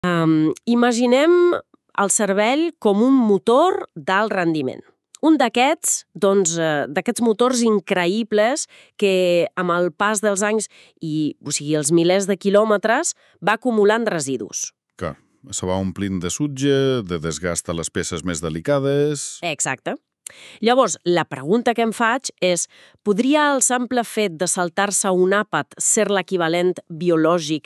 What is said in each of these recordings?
Imaginem el cervell com un motor d'alt rendiment. Un d'aquests, d'aquests motors increïbles que amb el pas dels anys els milers de quilòmetres va acumulant residus. Que se va omplint de sutge, de desgast a les peces més delicades... Exacte. Llavors, la pregunta que em faig és, podria el simple fet de saltar-se un àpat ser l'equivalent biològic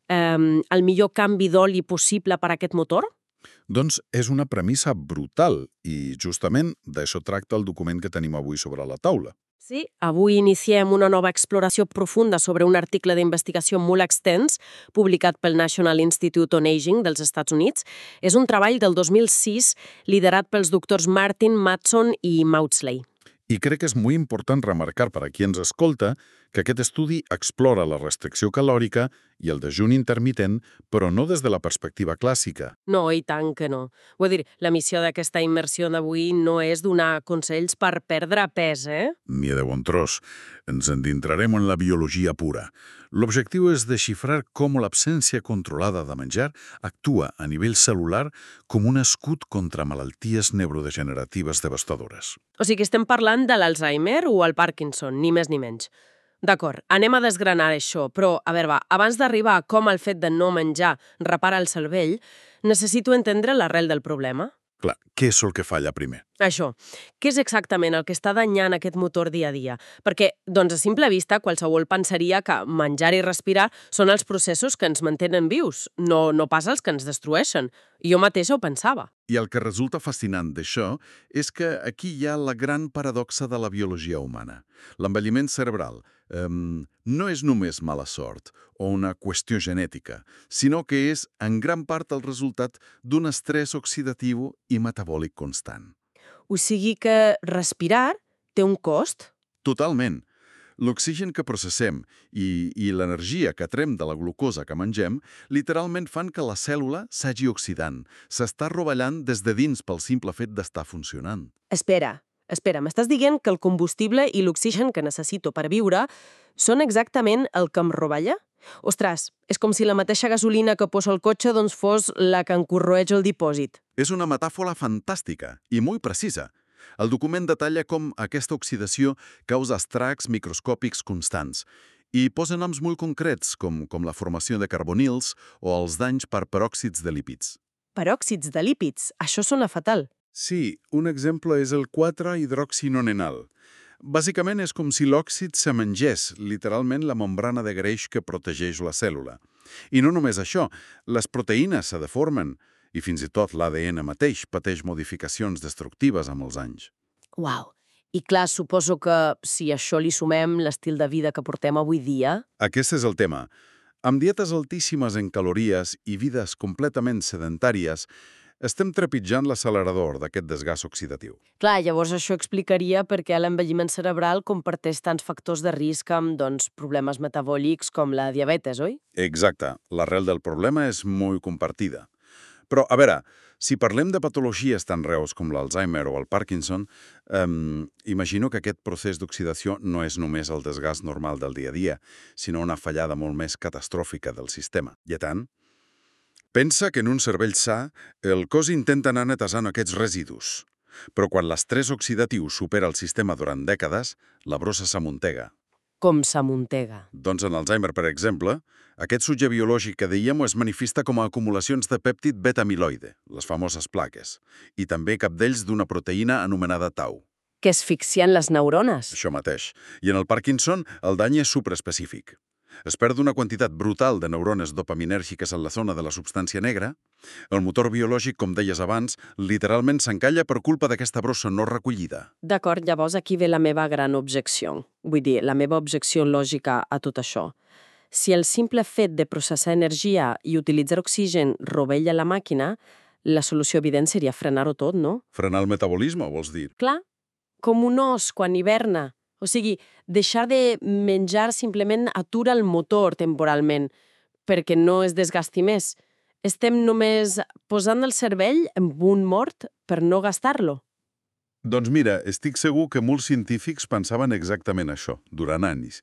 el millor canvi d'oli possible per a aquest motor? Doncs és una premissa brutal i justament d'això tracta el document que tenim avui sobre la taula. Sí, avui iniciem una nova exploració profunda sobre un article d'investigació molt extens publicat pel National Institute on Aging dels Estats Units. És un treball del 2006 liderat pels doctors Martin, Matson i Maudsley. I crec que és molt important remarcar per a qui ens escolta que aquest estudi explora la restricció calòrica i el dejuni intermitent, però no des de la perspectiva clàssica. No, i tant que no. Vull dir, la missió d'aquesta immersió d'avui no és donar consells per perdre pes, Ni de bon tros. Ens endinsarem en la biologia pura. L'objectiu és desxifrar com l'absència controlada de menjar actua a nivell cel·lular com un escut contra malalties neurodegeneratives devastadores. O sigui, estem parlant de l'Alzheimer o el Parkinson, ni més ni menys. D'acord, anem a desgranar això, però, a veure, abans d'arribar a com el fet de no menjar repara el cervell, necessito entendre l'arrel del problema. Clar, què és el que falla primer? Això, què és exactament el que està danyant aquest motor dia a dia? Perquè, doncs, a simple vista, qualsevol pensaria que menjar i respirar són els processos que ens mantenen vius, no pas els que ens destrueixen. Jo mateixa ho pensava. I el que resulta fascinant d'això és que aquí hi ha la gran paradoxa de la biologia humana. L'envelliment cerebral no és només mala sort o una qüestió genètica, sinó que és en gran part el resultat d'un estrès oxidatiu i metabòlic constant. O sigui que respirar té un cost? Totalment. L'oxigen que processem i l'energia que trem de la glucosa que mengem literalment fan que la cèl·lula s'hagi oxidant, s'està rovellant des de dins pel simple fet d'estar funcionant. Espera, m'estàs dient que el combustible i l'oxigen que necessito per viure són exactament el que em rovella? Ostres, és com si la mateixa gasolina que poso al cotxe doncs fos la que encorroeix el dipòsit. És una metàfora fantàstica i molt precisa. El document detalla com aquesta oxidació causa estracs microscòpics constants i posa noms molt concrets, com la formació de carbonils o els danys per peròxids de lípids. Peròxids de lípids? Això sona fatal. Sí, un exemple és el 4-hidroxinonenal. Bàsicament és com si l'òxid se mengés literalment la membrana de greix que protegeix la cèl·lula. I no només això, les proteïnes se deformen i fins i tot l'ADN mateix pateix modificacions destructives amb els anys. Uau! I clar, suposo que si a això li sumem l'estil de vida que portem avui dia... Aquest és el tema. Amb dietes altíssimes en calories i vides completament sedentàries, estem trepitjant l'accelerador d'aquest desgast oxidatiu. Clar, llavors això explicaria per què l'envelliment cerebral comparteix tants factors de risc amb, problemes metabòlics com la diabetes, oi? Exacte. L'arrel del problema és molt compartida. Però, a veure, si parlem de patologies tan reus com l'Alzheimer o el Parkinson, imagino que aquest procés d'oxidació no és només el desgast normal del dia a dia, sinó una fallada molt més catastròfica del sistema. I tant, pensa que en un cervell sa, el cos intenta anar netejant aquests residus. Però quan l'estrès oxidatiu supera el sistema durant dècades, la brossa s'amuntega. Com s'amuntega? Doncs en Alzheimer, per exemple, aquest sutge biològic que dèiem es manifesta com a acumulacions de pèptid beta-amiloide, les famoses plaques, i també cap d'ells d'una proteïna anomenada tau. Que asfixien les neurones. Això mateix. I en el Parkinson, el dany és supraespecífic. Es perd una quantitat brutal de neurones dopaminèrgiques en la zona de la substància negra. El motor biològic, com deies abans, literalment s'encalla per culpa d'aquesta brossa no recollida. D'acord, llavors aquí ve la meva gran objecció. Vull dir, la meva objecció lògica a tot això. Si el simple fet de processar energia i utilitzar oxigen rovella la màquina, la solució evident seria frenar-ho tot, no? Frenar el metabolisme, vols dir? Clar, com un os quan hiverna. O sigui, deixar de menjar simplement atura el motor temporalment, perquè no es desgasti més. Estem només posant el cervell en un mort per no gastar-lo. Doncs mira, estic segur que molts científics pensaven exactament això, durant anys,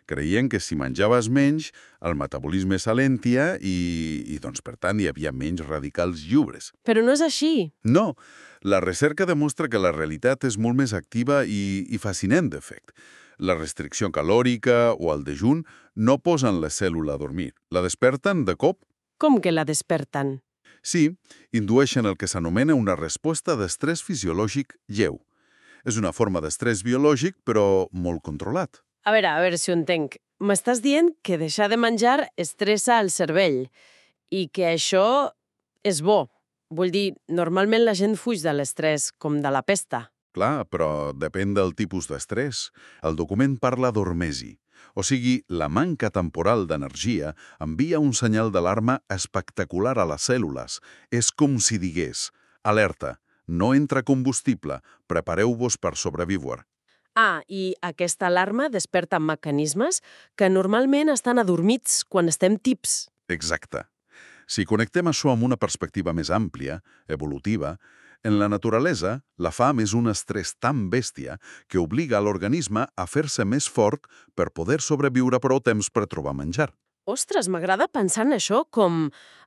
Creien que si menjaves menys, el metabolisme s'alentia i doncs, per tant, hi havia menys radicals lliures. Però no és així. No, la recerca demostra que la realitat és molt més activa i fascinant, de fet. La restricció calòrica o el dejun no posen la cèl·lula a dormir. La desperten de cop. Com que la desperten? Sí, indueixen el que s'anomena una resposta d'estrès fisiològic lleu. És una forma d'estrès biològic, però molt controlat. A veure si ho entenc. M'estàs dient que deixar de menjar estressa el cervell i que això és bo. Vull dir, normalment la gent fuig de l'estrès com de la pesta. Clar, però depèn del tipus d'estrès. El document parla d'hormesi. O sigui, la manca temporal d'energia envia un senyal d'alarma espectacular a les cèl·lules. És com si digués: alerta, no entra combustible, prepareu-vos per sobreviure. Ah, i aquesta alarma desperta mecanismes que normalment estan adormits quan estem tips. Exacte. Si connectem això amb una perspectiva més àmplia, evolutiva, en la naturalesa, la fam és un estrès tan bèstia que obliga a l'organisme a fer-se més fort per poder sobreviure prou temps per trobar menjar. Ostres, m'agrada pensar en això com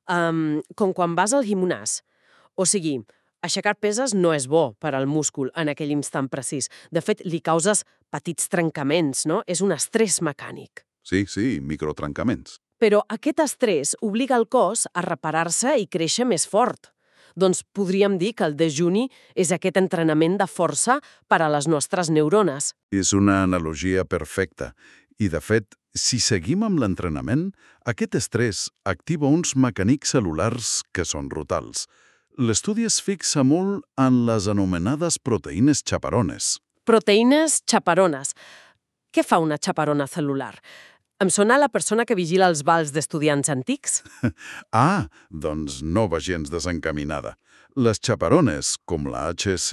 quan vas al gimnàs. O sigui, aixecar peses no és bo per al múscul en aquell instant precís. De fet, li causes petits trencaments, no? És un estrès mecànic. Sí, microtrencaments. Però aquest estrès obliga el cos a reparar-se i créixer més fort. Doncs podríem dir que el dejuni és aquest entrenament de força per a les nostres neurones. És una analogia perfecta. I, de fet, si seguim amb l'entrenament, aquest estrès activa uns mecànics cel·lulars que són brutals. L'estudi es fixa molt en les anomenades proteïnes xaperones. Proteïnes xaperones. Què fa una xaperona cel·lular? Em sona la persona que vigila els bals d'estudiants antics? Ah, doncs no va gens desencaminada. Les xaperones, com la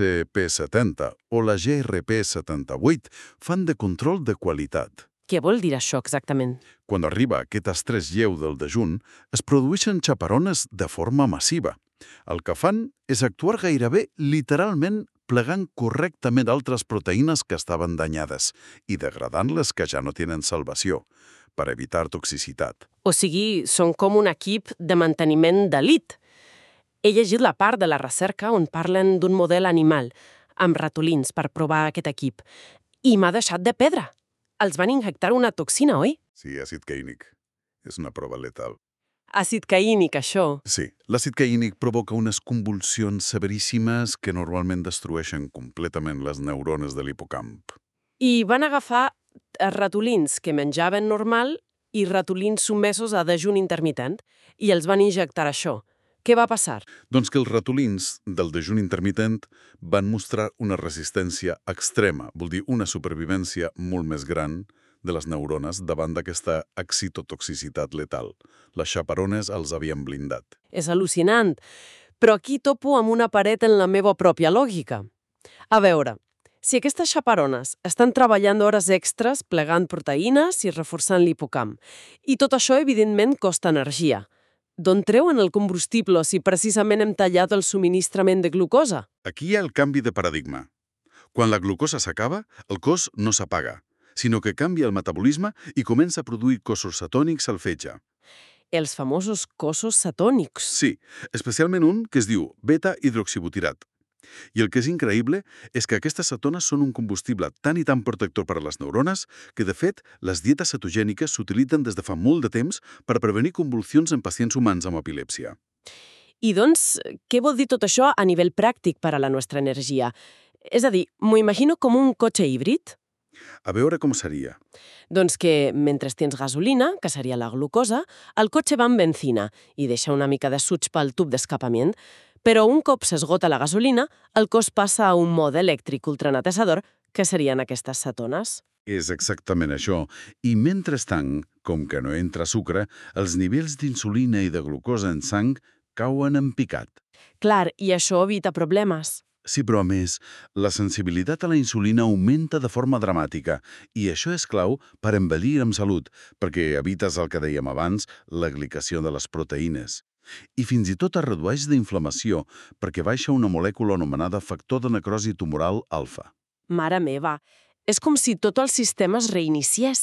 HCP70 o la GRP78, fan de control de qualitat. Què vol dir això exactament? Quan arriba aquest estrès lleu del dejun, es produeixen xaperones de forma massiva. El que fan és actuar gairebé literalment plegant correctament altres proteïnes que estaven danyades i degradant les que ja no tenen salvació, per evitar toxicitat. O sigui, són com un equip de manteniment d'elit. He llegit la part de la recerca on parlen d'un model animal, amb ratolins, per provar aquest equip. I m'ha deixat de pedra. Els van injectar una toxina, oi? Sí, àcid caínic. És una prova letal. Àcid caínic, això. Sí, l'àcid caínic provoca unes convulsions severíssimes que normalment destrueixen completament les neurones de l'hipocamp. I van agafar ratolins que menjaven normal i ratolins sotmesos a dejuni intermitent i els van injectar això. Què va passar? Doncs que els ratolins del dejuni intermitent van mostrar una resistència extrema, vol dir una supervivència molt més gran de les neurones davant d'aquesta excitotoxicitat letal. Les xaperones els havien blindat. És al·lucinant, però aquí topo amb una paret en la meva pròpia lògica. A veure, si aquestes xaperones estan treballant hores extres plegant proteïnes i reforçant l'hipocamp, i tot això, evidentment, costa energia, d'on treuen el combustible si precisament hem tallat el subministrament de glucosa? Aquí hi ha el canvi de paradigma. Quan la glucosa s'acaba, el cos no s'apaga, sinó que canvia el metabolisme i comença a produir cossos cetònics al fetge. Els famosos cossos cetònics. Sí, especialment un que es diu beta-hidroxibutirat. I el que és increïble és que aquestes cetones són un combustible tan i tan protector per a les neurones que, de fet, les dietes cetogèniques s'utilitzen des de fa molt de temps per prevenir convulsions en pacients humans amb epilèpsia. I doncs, què vol dir tot això a nivell pràctic per a la nostra energia? És a dir, m'ho imagino com un cotxe híbrid? A veure com seria. Doncs que, mentre tens gasolina, que seria la glucosa, el cotxe va amb benzina i deixa una mica de suig pel tub d'escapament, però un cop s'esgota la gasolina, el cos passa a un mode elèctric ultranetessador, que serien aquestes cetones. És exactament això. I mentrestant, com que no entra sucre, els nivells d'insulina i de glucosa en sang cauen en picat. Clar, i això evita problemes. Sí, però a més, la sensibilitat a la insulina augmenta de forma dramàtica i això és clau per envellir amb salut, perquè evites el que dèiem abans, la glicació de les proteïnes. I fins i tot es redueix d'inflamació perquè baixa una molècula anomenada factor de necrosi tumoral alfa. Mare meva, és com si tot el sistema es reiniciés.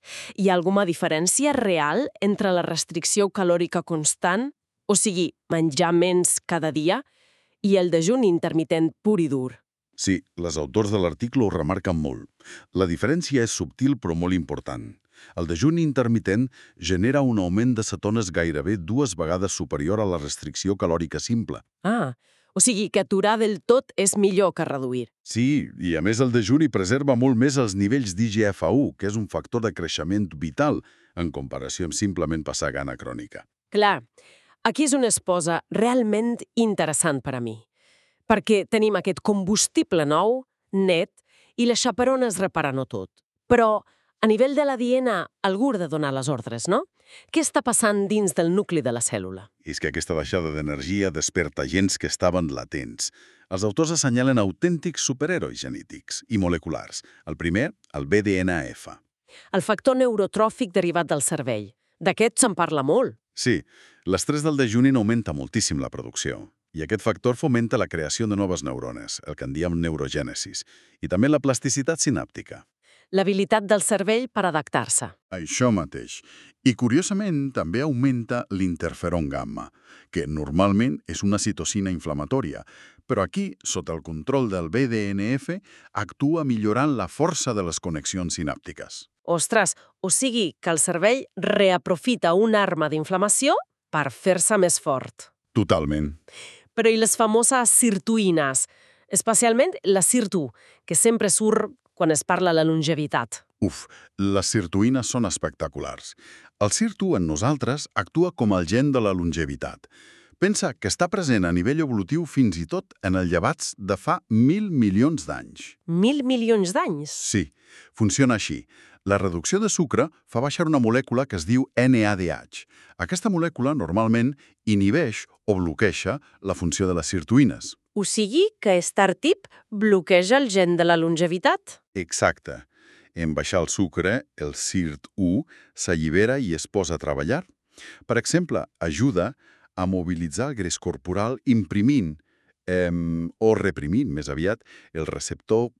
Hi ha alguna diferència real entre la restricció calòrica constant, o sigui, menjar menys cada dia, i el dejuni intermitent pur i dur? Sí, les autors de l'article ho remarquen molt. La diferència és subtil però molt important. El dejuni intermitent genera un augment de cetones gairebé 2 vegades superior a la restricció calòrica simple. Ah, o sigui que aturar del tot és millor que reduir. Sí, i a més el dejuni preserva molt més els nivells d'IGF-1, que és un factor de creixement vital, en comparació amb simplement passar gana crònica. Clar, aquí és on es posa realment interessant per a mi. Perquè tenim aquest combustible nou, net, i les xaperones reparen-ho tot. Però, a nivell de la diena, algú ha de donar les ordres, no? Què està passant dins del nucli de la cèl·lula? I és que aquesta baixada d'energia desperta gens que estaven latents. Els autors assenyalen autèntics superherois genétics i moleculars. El primer, el BDNF. El factor neurotròfic derivat del cervell. D'aquest se'n parla molt. Sí, l'estrès del dejuni n'augmenta moltíssim la producció. I aquest factor fomenta la creació de noves neurones, el que en diem neurogènesis, i també la plasticitat sinàptica. L'habilitat del cervell per adaptar-se. Això mateix. I, curiosament, també augmenta l'interferon gamma, que normalment és una citocina inflamatòria, però aquí, sota el control del BDNF, actua millorant la força de les connexions sinàptiques. Ostres, o sigui que el cervell reaprofita una arma d'inflamació per fer-se més fort. Totalment. Però i les famoses sirtuïnes, especialment la sirtu, que sempre surt quan es parla de la longevitat. Les sirtuïnes són espectaculars. El sirtu en nosaltres actua com el gen de la longevitat. Pensa que està present a nivell evolutiu fins i tot en els llevats de fa 1.000 milions d'anys. 1.000 milions d'anys? Sí, funciona així. La reducció de sucre fa baixar una molècula que es diu NADH. Aquesta molècula normalment inhibeix o bloqueja la funció de les sirtuïnes. O sigui que Star-Tip bloqueja el gen de la longevitat? Exacte. En baixar el sucre, el SIRT1 s'allibera i es posa a treballar. Per exemple, ajuda a mobilitzar el greix corporal imprimint o reprimint, més aviat, el receptor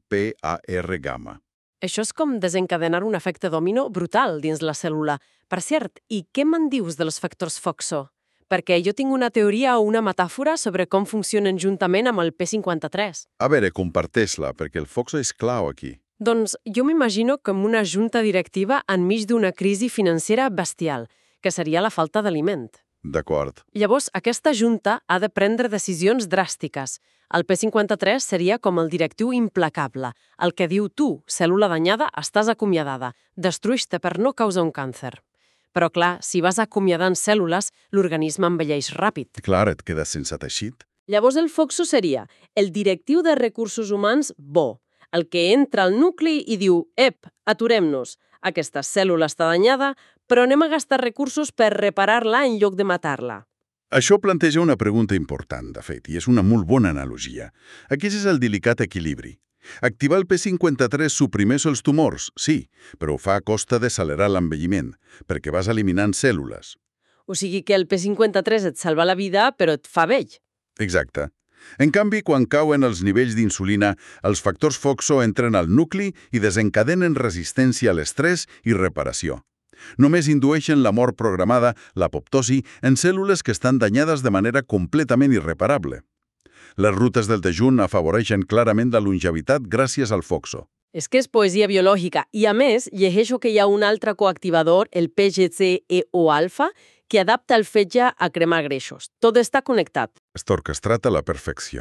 PPAR-gamma. Això és com desencadenar un efecte domino brutal dins la cèl·lula. Per cert, i què me'n dius dels factors FOXO? Perquè jo tinc una teoria o una metàfora sobre com funcionen juntament amb el P53. A veure, comparteix-la, perquè el FOXO és clau aquí. Doncs jo m'imagino com una junta directiva enmig d'una crisi financera bestial, que seria la falta d'aliment. D'acord. Llavors, aquesta junta ha de prendre decisions dràstiques. El P53 seria com el directiu implacable, el que diu tu, cèl·lula danyada, estàs acomiadada, destrueix-te per no causar un càncer. Però clar, si vas acomiadant cèl·lules, l'organisme envelleix ràpid. Clar, et quedes sense teixit. Llavors el FOXO seria el directiu de recursos humans bo, el que entra al nucli i diu «Ep, aturem-nos, aquesta cèl·lula està danyada, però anem a gastar recursos per reparar-la en lloc de matar-la». Això planteja una pregunta important, de fet, i és una molt bona analogia. Aquest és el delicat equilibri. Activar el P53 suprimeix els tumors, sí, però ho fa a costa d'accelerar l'envelliment, perquè vas eliminant cèl·lules. O sigui que el P53 et salva la vida, però et fa vell. Exacte. En canvi, quan cauen els nivells d'insulina, els factors FOXO entren al nucli i desencadenen resistència a l'estrès i reparació. Només indueixen la mort programada, l'apoptosi, en cèl·lules que estan danyades de manera completament irreparable. Les rutes del dejun afavoreixen clarament la longevitat gràcies al FOXO. És que és poesia biològica. I a més, llegeixo que hi ha un altre coactivador, el PGC-EO-alfa, que adapta el fetge a cremar greixos. Tot està connectat. Està orquestrat a la perfecció.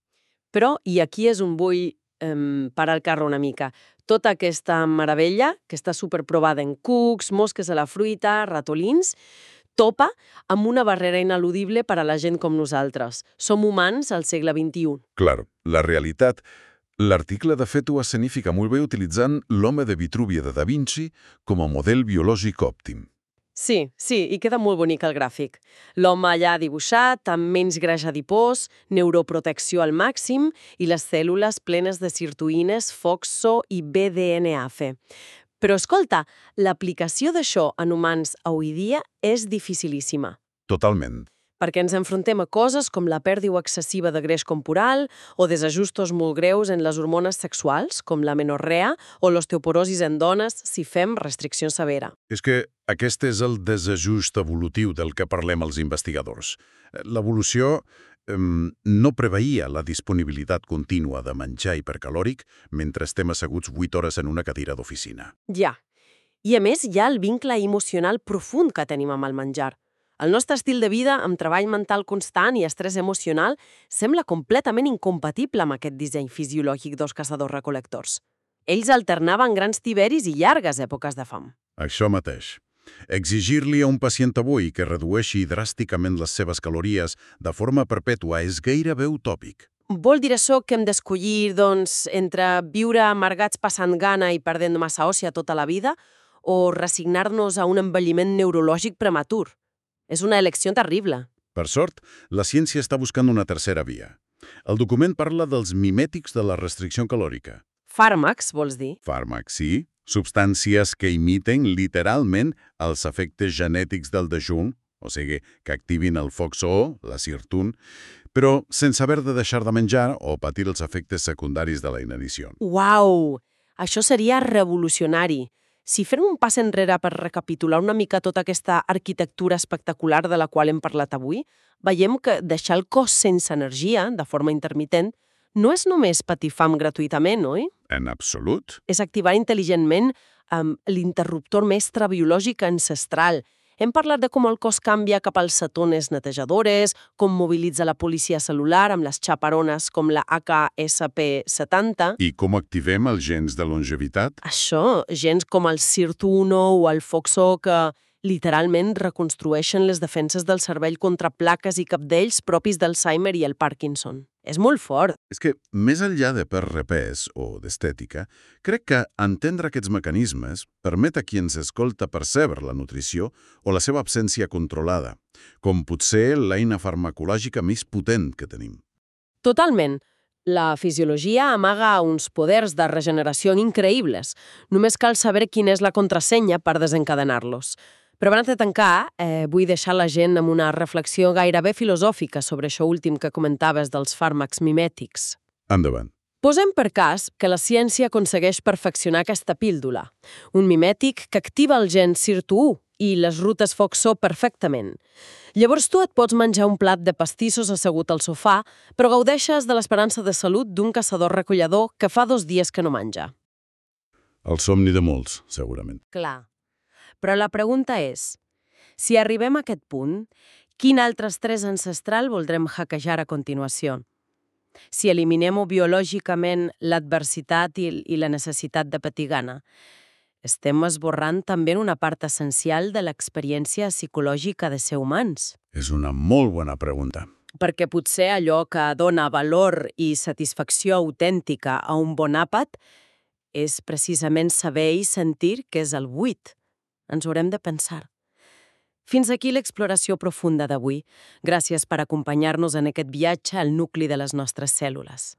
Però, i aquí és on vull parar el carro una mica, tota aquesta meravella, que està superprovada en cucs, mosques a la fruita, ratolins, topa amb una barrera ineludible per a la gent com nosaltres. Som humans al segle XXI. Clar, la realitat. L'article, de fet, ho escenifica molt bé utilitzant l'home de Vitruvia de Da Vinci com a model biològic òptim. Sí, i queda molt bonic el gràfic. L'home allà dibuixat, amb menys greix adipós, neuroprotecció al màxim i les cèl·lules plenes de sirtuïnes, FOXO i BDNF. Però, escolta, l'aplicació d'això en humans avui dia és dificilíssima. Totalment. perquè ens enfrontem a coses com la pèrdua excessiva de greix corporal o desajustos molt greus en les hormones sexuals, com la menorrea o l'osteoporosis en dones si fem restricció severa. És que aquest és el desajust evolutiu del que parlem els investigadors. L'evolució no preveia la disponibilitat contínua de menjar hipercalòric mentre estem asseguts 8 hores en una cadira d'oficina. Ja. I a més hi ha el vincle emocional profund que tenim amb el menjar. El nostre estil de vida, amb treball mental constant i estrès emocional, sembla completament incompatible amb aquest disseny fisiològic dels caçadors-recol·lectors. Ells alternaven grans tiberis i llargues èpoques de fam. Això mateix. Exigir-li a un pacient avui que redueixi dràsticament les seves calories de forma perpètua és gairebé utòpic. Vol dir això que hem d'escollir, doncs, entre viure amargats passant gana i perdent massa òssia tota la vida o resignar-nos a un envelliment neurològic prematur? És una elecció terrible. Per sort, la ciència està buscant una tercera via. El document parla dels mimètics de la restricció calòrica. Fàrmacs, vols dir? Fàrmacs, sí. Substàncies que imiten literalment els efectes genètics del dejun, o sigui, que activin el FOXO, la sirtuin, però sense haver de deixar de menjar o patir els efectes secundaris de la inanició. Uau! Això seria revolucionari. Si fem un pas enrere per recapitular una mica tota aquesta arquitectura espectacular de la qual hem parlat avui, veiem que deixar el cos sense energia, de forma intermitent, no és només patir fam gratuïtament, oi? En absolut. És activar intel·ligentment l'interruptor mestre biològic ancestral. Hem parlat de com el cos canvia cap als cetones netejadores, com mobilitza la policia cel·lular amb les xaperones com la HSP70. I com activem els gens de longevitat? Això, gens com el SIRT1 o el FOXO que literalment reconstrueixen les defenses del cervell contra plaques i cabdells propis d'Alzheimer i el Parkinson. És molt fort. És que, més enllà de per repès o d'estètica, crec que entendre aquests mecanismes permet a qui ens escolta percebre la nutrició o la seva absència controlada, com potser l'eina farmacològica més potent que tenim. Totalment. La fisiologia amaga uns poders de regeneració increïbles. Només cal saber quina és la contrasenya per desencadenar-los. Però abans de tancar, vull deixar la gent amb una reflexió gairebé filosòfica sobre això últim que comentaves dels fàrmacs mimètics. Endavant. Posem per cas que la ciència aconsegueix perfeccionar aquesta píldula, un mimètic que activa el gen SIRT1 i les rutes FOXO perfectament. Llavors tu et pots menjar un plat de pastissos assegut al sofà, però gaudeixes de l'esperança de salut d'un caçador-recollador que fa 2 dies que no menja. El somni de molts, segurament. Clar. Però la pregunta és, si arribem a aquest punt, quin altre estrès ancestral voldrem hackejar a continuació? Si eliminem biològicament l'adversitat i la necessitat de patir gana, estem esborrant també una part essencial de l'experiència psicològica de ser humans. És una molt bona pregunta. Perquè potser allò que dona valor i satisfacció autèntica a un bon àpat és precisament saber i sentir que és el buit. Ens haurem de pensar. Fins aquí l'exploració profunda d'avui. Gràcies per acompanyar-nos en aquest viatge al nucli de les nostres cèl·lules.